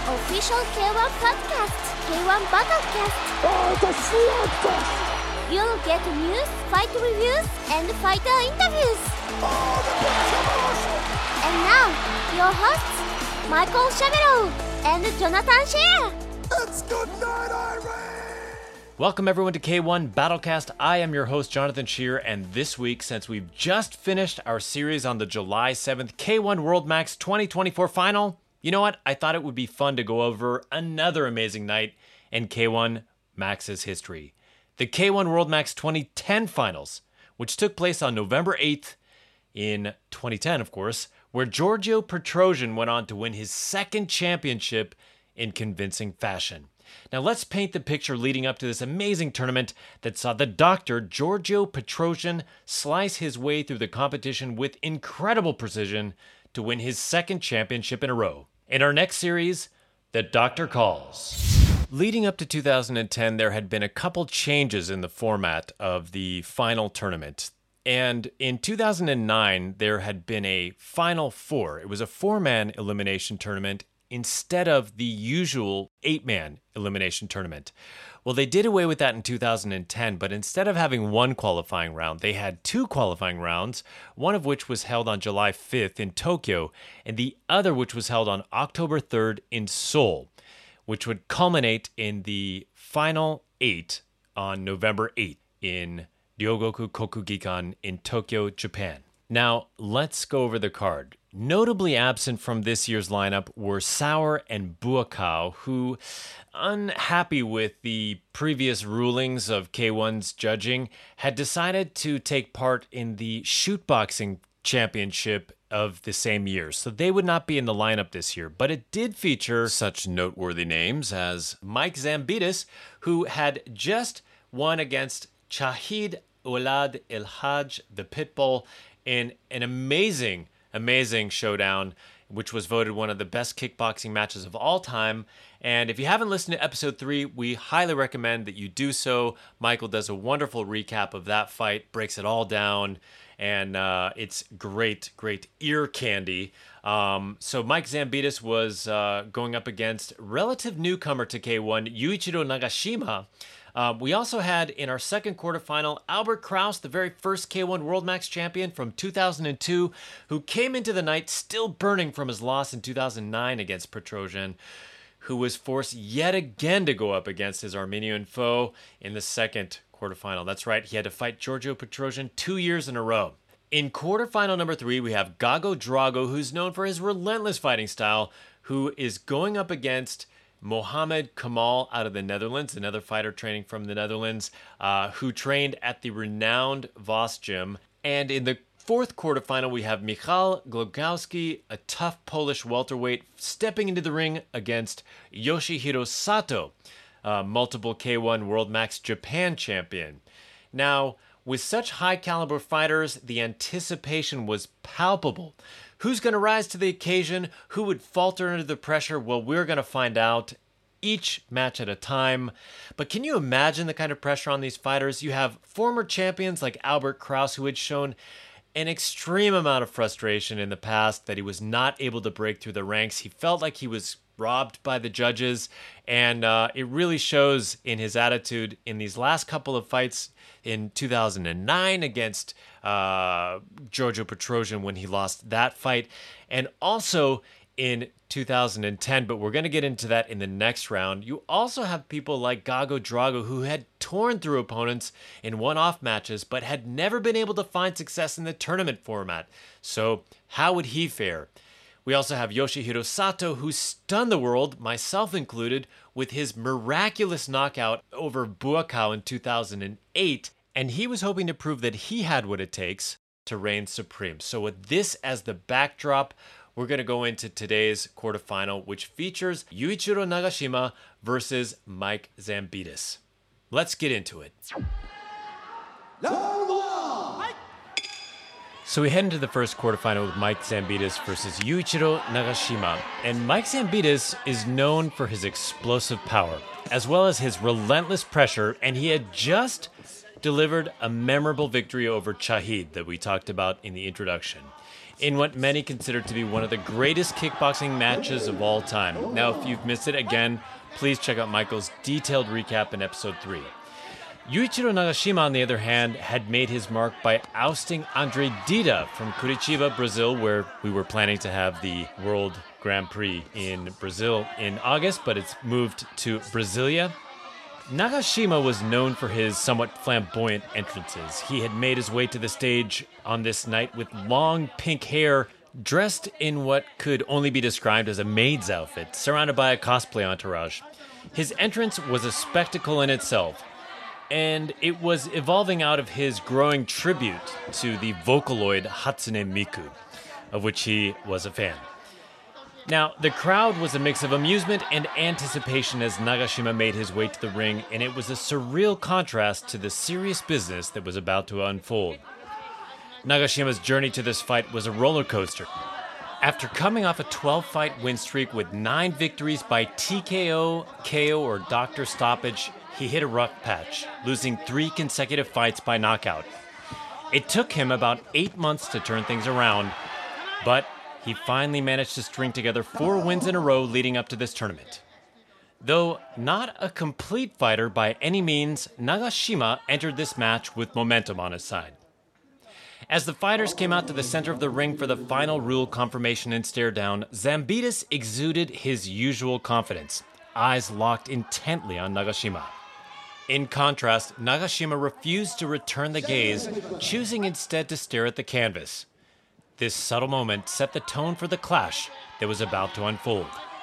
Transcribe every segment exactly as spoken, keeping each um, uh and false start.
official K one podcast, K one Battlecast. Oh, it's a slugfest! You'll get news, fight reviews, and fighter interviews. Oh, the best of awesome! And now, your hosts, Michael Shabiro and Jonathan Shea. It's good night, Irene! Welcome everyone to K one Battlecast. I am your host, Jonathan Shear, and this week, since we've just finished our series on the July seventh K one World Max twenty twenty-four final, you know what? I thought it would be fun to go over another amazing night in K one Max's history. The K one World Max twenty ten finals, which took place on November eighth in twenty ten, of course, where Giorgio Petrosian went on to win his second championship in convincing fashion. Now let's paint the picture leading up to this amazing tournament that saw the doctor Giorgio Petrosian slice his way through the competition with incredible precision to win his second championship in a row. In our next series, The Doctor Calls. Leading up to two thousand ten, there had been a couple changes in the format of the final tournament. And in two thousand nine, there had been a Final Four. It was a four-man elimination tournament instead of the usual eight-man elimination tournament. Well, they did away with that in two thousand ten, but instead of having one qualifying round, they had two qualifying rounds, one of which was held on July fifth in Tokyo, and the other which was held on October third in Seoul, which would culminate in the final eight on November eighth in Ryogoku Kokugikan in Tokyo, Japan. Now, let's go over the card. Notably absent from this year's lineup were Sauer and Buakaw, who, unhappy with the previous rulings of K one's judging, had decided to take part in the shootboxing championship of the same year. So they would not be in the lineup this year, but it did feature such noteworthy names as Mike Zambidis, who had just won against Chahid Oulad El Haj, the Pitbull, in an amazing, amazing showdown, which was voted one of the best kickboxing matches of all time. And if you haven't listened to episode three, we highly recommend that you do so. Michael does a wonderful recap of that fight, breaks it all down, and uh, it's great, great ear candy. Um, so Mike Zambidis was uh, going up against relative newcomer to K one, Yuichiro Nagashima. Uh, we also had in our second quarterfinal Albert Kraus, the very first K one World Max champion from two thousand two, who came into the night still burning from his loss in two thousand nine against Petrosian, who was forced yet again to go up against his Armenian foe in the second quarterfinal. That's right, he had to fight Giorgio Petrosian two years in a row. In quarterfinal number three, we have Gago Drago, who's known for his relentless fighting style, who is going up against Mohamed Kamal out of the Netherlands, another fighter training from the Netherlands, uh, who trained at the renowned Voss Gym. And in the fourth quarterfinal, we have Michal Glogowski, a tough Polish welterweight, stepping into the ring against Yoshihiro Sato, uh, multiple K one World Max Japan champion. Now, with such high caliber fighters, the anticipation was palpable. Who's going to rise to the occasion? Who would falter under the pressure? Well, we're going to find out each match at a time. But can you imagine the kind of pressure on these fighters? You have former champions like Albert Kraus, who had shown an extreme amount of frustration in the past that he was not able to break through the ranks. He felt like he was robbed by the judges, and uh, it really shows in his attitude in these last couple of fights in two thousand nine against uh, Giorgio Petrosian when he lost that fight, and also in two thousand ten, but we're going to get into that in the next round. You also have people like Gago Drago, who had torn through opponents in one-off matches, but had never been able to find success in the tournament format. So how would he fare? We also have Yoshihiro Sato, who stunned the world, myself included, with his miraculous knockout over Buakaw in two thousand eight, and he was hoping to prove that he had what it takes to reign supreme. So with this as the backdrop, we're going to go into today's quarterfinal, which features Yuichiro Nagashima versus Mike Zambidis. Let's get into it. So we head into the first quarterfinal with Mike Zambidis versus Yuichiro Nagashima. And Mike Zambidis is known for his explosive power, as well as his relentless pressure, and he had just delivered a memorable victory over Chahid that we talked about in the introduction. in what many consider to be one of the greatest kickboxing matches of all time. Now, if you've missed it, again, please check out Michael's detailed recap in episode three. Yuichiro Nagashima, on the other hand, had made his mark by ousting Andre Dida from Curitiba, Brazil, where we were planning to have the World Grand Prix in Brazil in August, but it's moved to Brasilia. Nagashima was known for his somewhat flamboyant entrances. He had made his way to the stage on this night with long pink hair, dressed in what could only be described as a maid's outfit, surrounded by a cosplay entourage. His entrance was a spectacle in itself, and it was evolving out of his growing tribute to the Vocaloid Hatsune Miku, of which he was a fan. Now, the crowd was a mix of amusement and anticipation as Nagashima made his way to the ring, and it was a surreal contrast to the serious business that was about to unfold. Nagashima's journey to this fight was a roller coaster. After coming off a twelve-fight win streak with nine victories by T K O, K O, or doctor stoppage, he hit a rough patch, losing three consecutive fights by knockout. It took him about eight months to turn things around, but he finally managed to string together four wins in a row leading up to this tournament. Though not a complete fighter by any means, Nagashima entered this match with momentum on his side. As the fighters came out to the center of the ring for the final rule confirmation and stare down, Zambidis exuded his usual confidence, eyes locked intently on Nagashima. In contrast, Nagashima refused to return the gaze, choosing instead to stare at the canvas. This subtle moment set the tone for the clash that was about to unfold.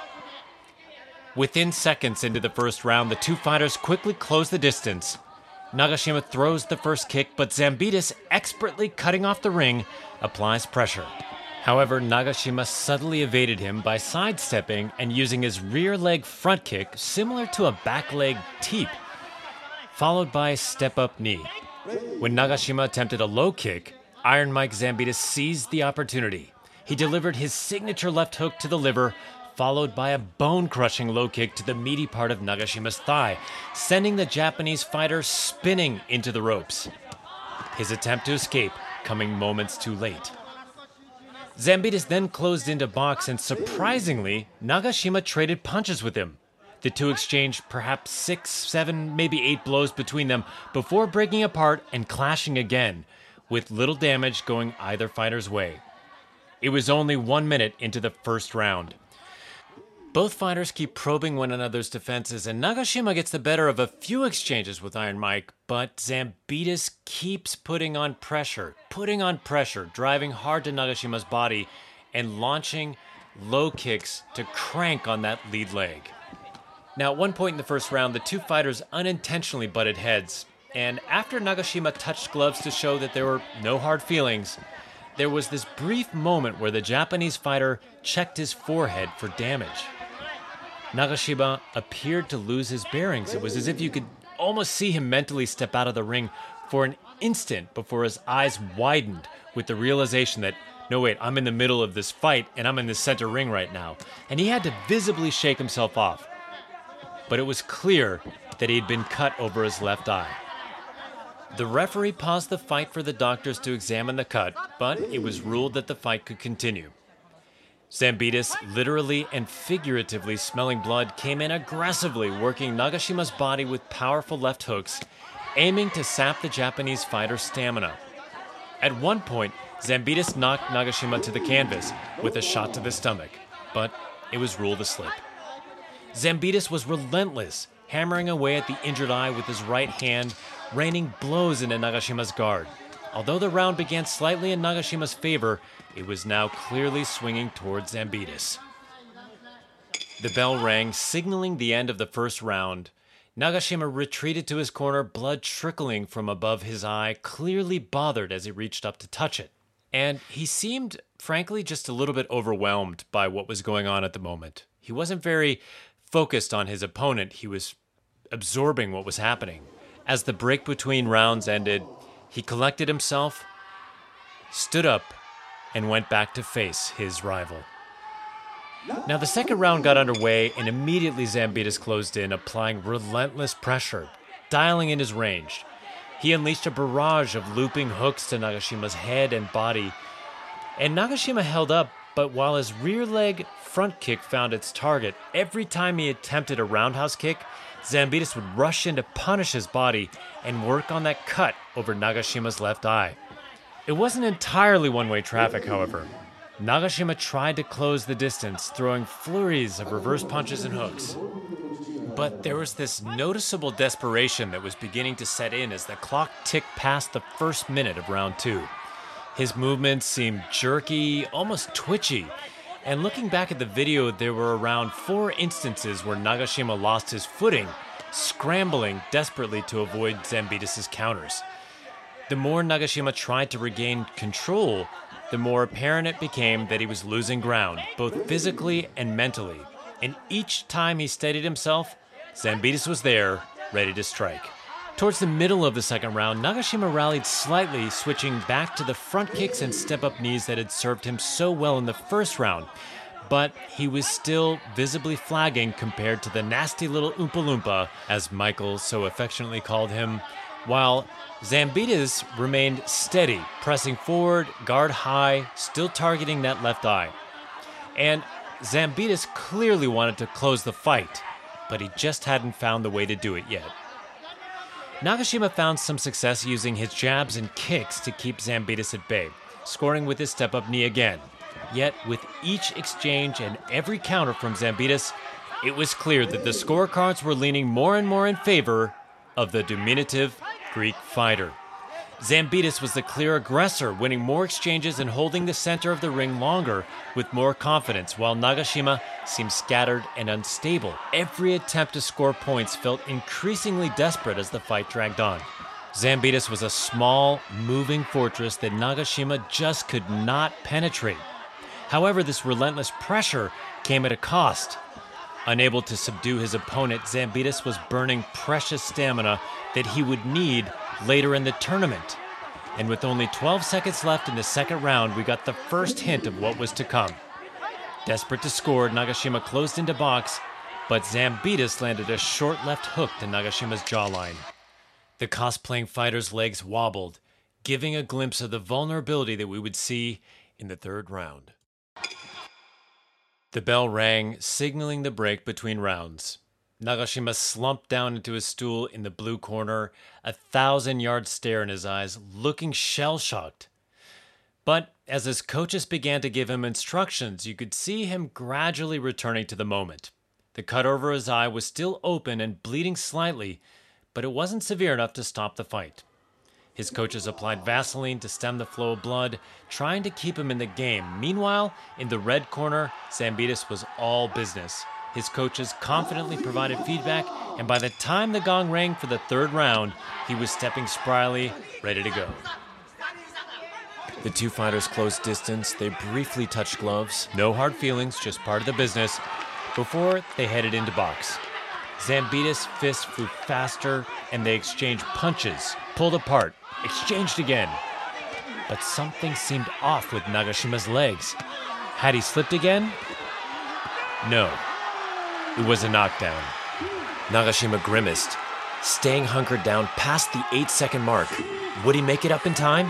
Within seconds into the first round, the two fighters quickly closed the distance. Nagashima throws the first kick, but Zambidis, expertly cutting off the ring, applies pressure. However, Nagashima subtly evaded him by sidestepping and using his rear leg front kick, similar to a back leg teep, followed by a step-up knee. When Nagashima attempted a low kick, Iron Mike Zambidis seized the opportunity. He delivered his signature left hook to the liver, followed by a bone-crushing low kick to the meaty part of Nagashima's thigh, sending the Japanese fighter spinning into the ropes. His attempt to escape coming moments too late. Zambidis then closed into box, and surprisingly, Nagashima traded punches with him. The two exchanged perhaps six, seven, maybe eight blows between them before breaking apart and clashing again, with little damage going either fighter's way. It was only one minute into the first round. Both fighters keep probing one another's defenses, and Nagashima gets the better of a few exchanges with Iron Mike, but Zambidis keeps putting on pressure, putting on pressure, driving hard to Nagashima's body, and launching low kicks to crank on that lead leg. Now, at one point in the first round, the two fighters unintentionally butted heads, and after Nagashima touched gloves to show that there were no hard feelings, there was this brief moment where the Japanese fighter checked his forehead for damage. Nagashima appeared to lose his bearings. It was as if you could almost see him mentally step out of the ring for an instant before his eyes widened with the realization that, no wait, I'm in the middle of this fight and I'm in the center ring right now. And he had to visibly shake himself off. But it was clear that he had been cut over his left eye. The referee paused the fight for the doctors to examine the cut, but it was ruled that the fight could continue. Zambidis, literally and figuratively smelling blood, came in aggressively, working Nagashima's body with powerful left hooks, aiming to sap the Japanese fighter's stamina. At one point, Zambidis knocked Nagashima to the canvas with a shot to the stomach, but it was ruled a slip. Zambidis was relentless, hammering away at the injured eye with his right hand, raining blows into Nagashima's guard. Although the round began slightly in Nagashima's favor, it was now clearly swinging towards Zambidis. The bell rang, signaling the end of the first round. Nagashima retreated to his corner, blood trickling from above his eye, clearly bothered as he reached up to touch it. And he seemed, frankly, just a little bit overwhelmed by what was going on at the moment. He wasn't very focused on his opponent. He was absorbing what was happening. As the break between rounds ended, he collected himself, stood up, and went back to face his rival. Now, the second round got underway, and immediately Zambidis closed in, applying relentless pressure, dialing in his range. He unleashed a barrage of looping hooks to Nagashima's head and body, And Nagashima held up, but while his rear leg front kick found its target, every time he attempted a roundhouse kick, Zambidis would rush in to punish his body and work on that cut over Nagashima's left eye. It wasn't entirely one-way traffic, however. Nagashima tried to close the distance, throwing flurries of reverse punches and hooks. But there was this noticeable desperation that was beginning to set in as the clock ticked past the first minute of round two. His movements seemed jerky, almost twitchy, and looking back at the video, there were around four instances where Nagashima lost his footing, scrambling desperately to avoid Zambidis' counters. The more Nagashima tried to regain control, the more apparent it became that he was losing ground, both physically and mentally. And each time he steadied himself, Zambidis was there, ready to strike. Towards the middle of the second round, Nagashima rallied slightly, switching back to the front kicks and step-up knees that had served him so well in the first round. But he was still visibly flagging compared to the nasty little Oompa Loompa, as Michael so affectionately called him, while Zambidis remained steady, pressing forward, guard high, still targeting that left eye. And Zambidis clearly wanted to close the fight, but he just hadn't found the way to do it yet. Nagashima found some success using his jabs and kicks to keep Zambidis at bay, scoring with his step-up knee again. Yet, with each exchange and every counter from Zambidis, it was clear that the scorecards were leaning more and more in favor of the diminutive Greek fighter. Zambidis was the clear aggressor, winning more exchanges and holding the center of the ring longer with more confidence, while Nagashima seemed scattered and unstable. Every attempt to score points felt increasingly desperate as the fight dragged on. Zambidis was a small, moving fortress that Nagashima just could not penetrate. However, this relentless pressure came at a cost. Unable to subdue his opponent, Zambidis was burning precious stamina that he would need later in the tournament. And with only twelve seconds left in the second round, we got the first hint of what was to come. Desperate to score, Nagashima closed into box, but Zambidis landed a short left hook to Nagashima's jawline. The cosplaying fighter's legs wobbled, giving a glimpse of the vulnerability that we would see in the third round. The bell rang, signaling the break between rounds. Nagashima slumped down into his stool in the blue corner, a thousand-yard stare in his eyes, looking shell-shocked. But as his coaches began to give him instructions, you could see him gradually returning to the moment. The cut over his eye was still open and bleeding slightly, but it wasn't severe enough to stop the fight. His coaches applied Vaseline to stem the flow of blood, trying to keep him in the game. Meanwhile, in the red corner, Zambidis was all business. His coaches confidently provided feedback, and by the time the gong rang for the third round, he was stepping spryly, ready to go. The two fighters closed distance. They briefly touched gloves. No hard feelings, just part of the business, before they headed into box. Zambidis' fists flew faster, and they exchanged punches, pulled apart, exchanged again. But something seemed off with Nagashima's legs. Had he slipped again? No. It was a knockdown. Nagashima grimaced, staying hunkered down past the eight-second mark. Would he make it up in time?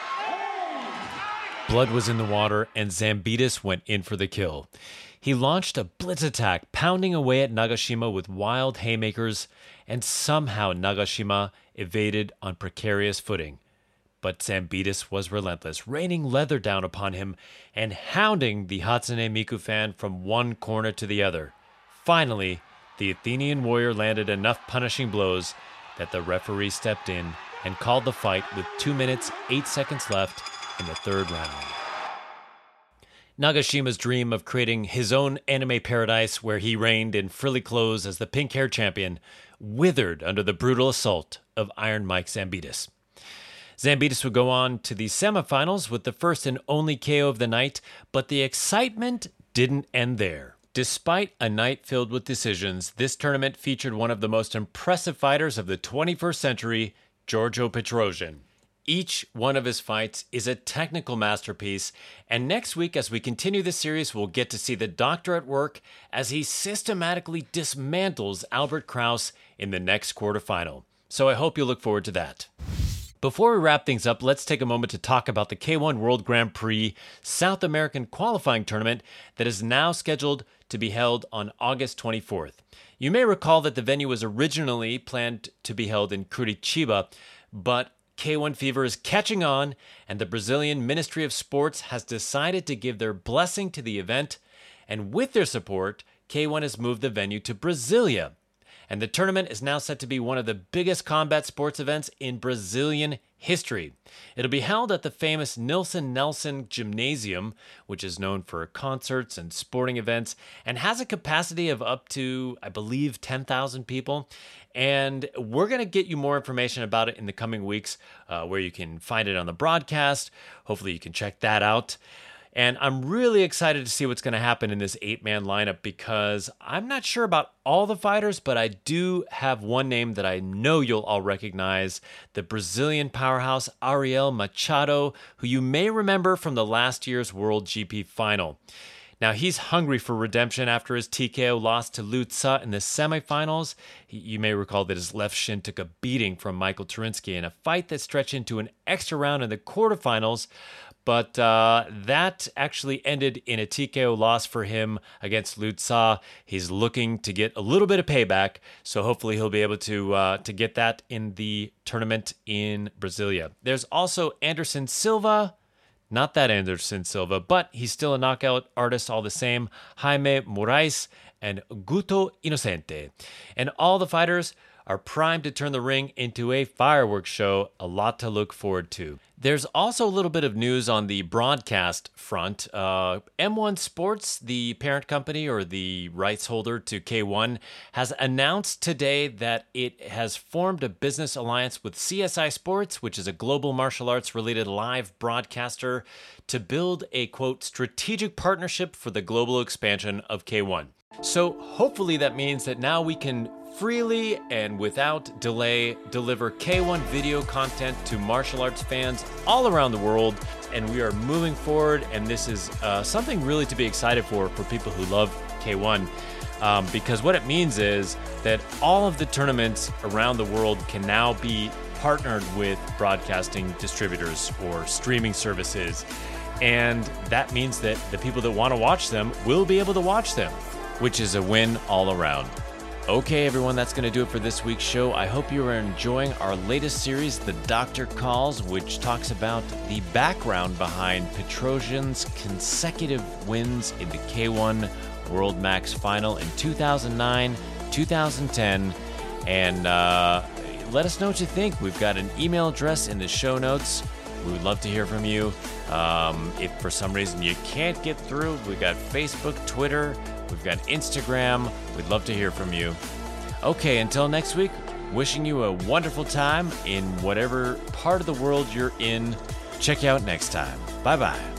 Blood was in the water, and Zambidis went in for the kill. He launched a blitz attack, pounding away at Nagashima with wild haymakers, and somehow Nagashima evaded on precarious footing. But Zambidis was relentless, raining leather down upon him and hounding the Hatsune Miku fan from one corner to the other. Finally, the Athenian warrior landed enough punishing blows that the referee stepped in and called the fight with two minutes, eight seconds left in the third round. Nagashima's dream of creating his own anime paradise where he reigned in frilly clothes as the pink-haired champion withered under the brutal assault of Iron Mike Zambidis. Zambidis would go on to the semifinals with the first and only K O of the night, but the excitement didn't end there. Despite a night filled with decisions, this tournament featured one of the most impressive fighters of the twenty-first century, Giorgio Petrosian. Each one of his fights is a technical masterpiece, and next week as we continue this series, we'll get to see the doctor at work as he systematically dismantles Albert Kraus in the next quarterfinal. So I hope you look forward to that. Before we wrap things up, let's take a moment to talk about the K one World Grand Prix South American qualifying tournament that is now scheduled to be held on August twenty-fourth. You may recall that the venue was originally planned to be held in Curitiba, but K one fever is catching on, and the Brazilian Ministry of Sports has decided to give their blessing to the event, and with their support, K one has moved the venue to Brasilia. And the tournament is now set to be one of the biggest combat sports events in Brazilian history. It'll be held at the famous Nilson Nelson Gymnasium, which is known for concerts and sporting events, and has a capacity of up to, I believe, ten thousand people. And we're going to get you more information about it in the coming weeks, uh, where you can find it on the broadcast. Hopefully you can check that out. And I'm really excited to see what's going to happen in this eight-man lineup, because I'm not sure about all the fighters, but I do have one name that I know you'll all recognize, the Brazilian powerhouse Ariel Machado, who you may remember from the last year's World G P final. Now, he's hungry for redemption after his T K O loss to Liu Tzu in the semifinals. He, you may recall that his left shin took a beating from Michael Turinsky in a fight that stretched into an extra round in the quarterfinals. But uh, that actually ended in a T K O loss for him against Liu Tzu. He's looking to get a little bit of payback, so hopefully he'll be able to uh, to get that in the tournament in Brasilia. There's also Anderson Silva. Not that Anderson Silva, but he's still a knockout artist all the same. Jaime Moraes and Guto Inocente. And all the fighters are primed to turn the ring into a fireworks show, a lot to look forward to. There's also a little bit of news on the broadcast front. Uh, M one Sports, the parent company or the rights holder to K one, has announced today that it has formed a business alliance with C S I Sports, which is a global martial arts related live broadcaster, to build a, quote, strategic partnership for the global expansion of K one. So hopefully that means that now we can freely and without delay deliver K one video content to martial arts fans all around the world, and we are moving forward, and this is uh, something really to be excited for for people who love K one, um, because what it means is that all of the tournaments around the world can now be partnered with broadcasting distributors or streaming services, and that means that the people that want to watch them will be able to watch them, which is a win all around. Okay, everyone, that's going to do it for this week's show. I hope you are enjoying our latest series, The Doctor Calls, which talks about the background behind Petrosian's consecutive wins in the K one World Max Final in two thousand nine, two thousand ten, and uh, let us know what you think. We've got an email address in the show notes. We would love to hear from you. Um, if for some reason you can't get through, we've got Facebook, Twitter, we've got Instagram. We'd love to hear from you. Okay, until next week, wishing you a wonderful time in whatever part of the world you're in. Check you out next time. Bye-bye.